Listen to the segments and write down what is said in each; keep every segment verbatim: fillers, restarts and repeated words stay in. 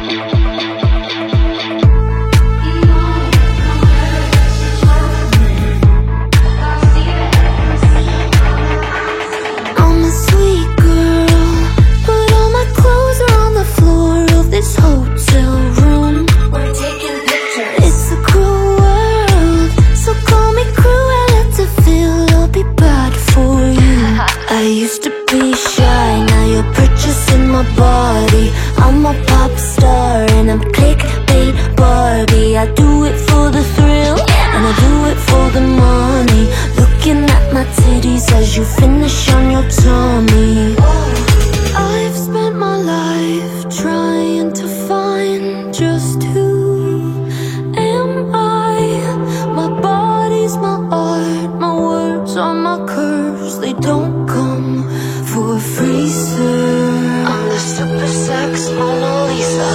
I'm a sweet girl, but all my clothes are on the floor of this hotel room. We're taking pictures. It's a cruel world, so call me Cruella to feel I'll be bad for you. I used to be shy, now you're purchasing my body. I'm a pop star and I'm clickbait Barbie. I do it for the thrill, and I do it for the money. Looking at my titties as you finish on your tummy. I've spent my life trying to find just who am I. My body's my art, my words are my curves. They don't come for free, sir. I'm the super sex Mona Lisa.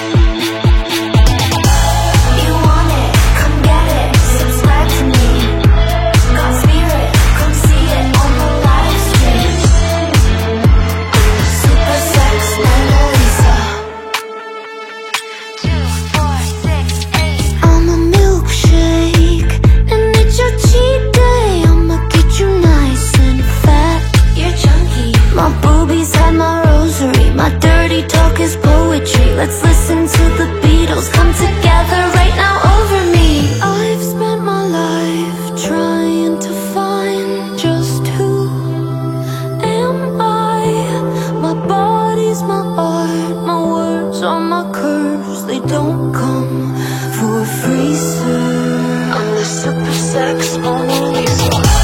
You want it, come get it, subscribe to me. Got spirit, come see it on the live stream. I'm the super sex Mona Lisa. Two, four, six, eight. I'm a milkshake, and it's your cheat day. I'ma get you nice and fat. You're chunky. My boobies hide my rosary. My dirty talk is poetry. Let's listen to the Beatles come together right now over me. I've spent my life trying to find just who am I. My body's my art, my words are my curves. They don't come for free, sir. I'm the super sex Mona Lisa.